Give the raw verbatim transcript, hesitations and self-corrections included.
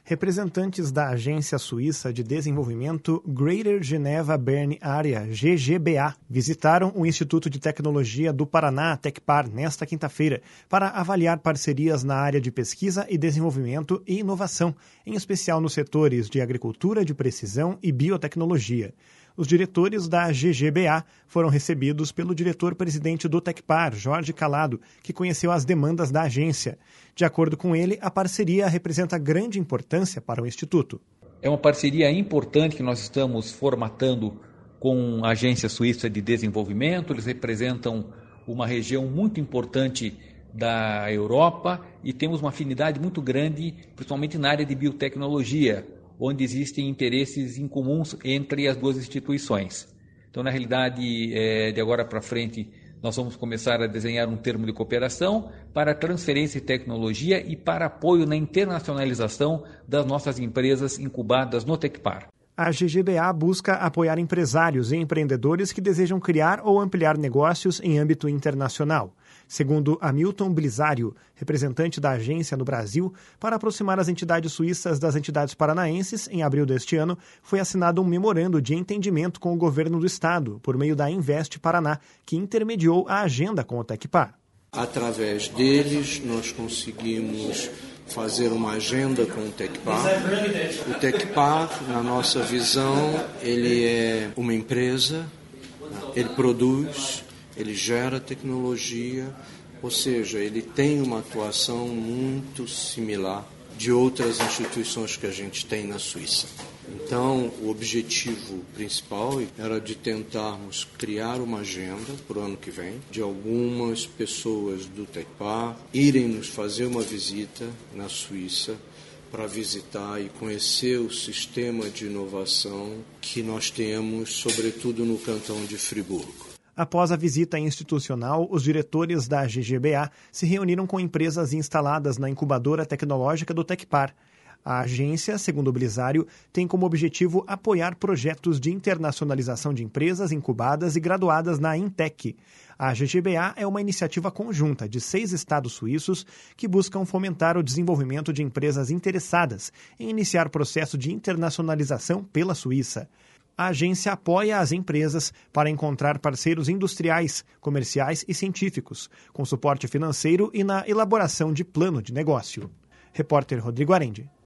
Representantes da Agência Suíça de Desenvolvimento Greater Geneva Bern Area, G G B A, visitaram o Instituto de Tecnologia do Paraná, Tecpar, nesta quinta-feira, para avaliar parcerias na área de pesquisa e desenvolvimento e inovação, em especial nos setores de agricultura de precisão e biotecnologia. Os diretores da G G B A foram recebidos pelo diretor-presidente do Tecpar, Jorge Calado, que conheceu as demandas da agência. De acordo com ele, a parceria representa grande importância para o Instituto. É uma parceria importante que nós estamos formatando com a Agência Suíça de Desenvolvimento. Eles representam uma região muito importante da Europa e temos uma afinidade muito grande, principalmente na área de biotecnologia, onde existem interesses em comuns entre as duas instituições. Então, na realidade, é, de agora para frente, nós vamos começar a desenhar um termo de cooperação para transferência de tecnologia e para apoio na internacionalização das nossas empresas incubadas no Tecpar. A G G B A busca apoiar empresários e empreendedores que desejam criar ou ampliar negócios em âmbito internacional. Segundo Hamilton Blizário, representante da agência no Brasil, para aproximar as entidades suíças das entidades paranaenses, em abril deste ano, foi assinado um memorando de entendimento com o governo do estado, por meio da Invest Paraná, que intermediou a agenda com o Tecpar. Através deles, nós conseguimos fazer uma agenda com o Tecpar. O Tecpar, na nossa visão, ele é uma empresa, ele produz, ele gera tecnologia, ou seja, ele tem uma atuação muito similar de outras instituições que a gente tem na Suíça. Então, o objetivo principal era de tentarmos criar uma agenda para o ano que vem, de algumas pessoas do Tecpar irem nos fazer uma visita na Suíça para visitar e conhecer o sistema de inovação que nós temos, sobretudo no cantão de Friburgo. Após a visita institucional, os diretores da G G B A se reuniram com empresas instaladas na incubadora tecnológica do Tecpar. A agência, segundo o Blizário, tem como objetivo apoiar projetos de internacionalização de empresas incubadas e graduadas na Intec. A G G B A é uma iniciativa conjunta de seis estados suíços que buscam fomentar o desenvolvimento de empresas interessadas em iniciar processo de internacionalização pela Suíça. A agência apoia as empresas para encontrar parceiros industriais, comerciais e científicos, com suporte financeiro e na elaboração de plano de negócio. Repórter Rodrigo Arendi.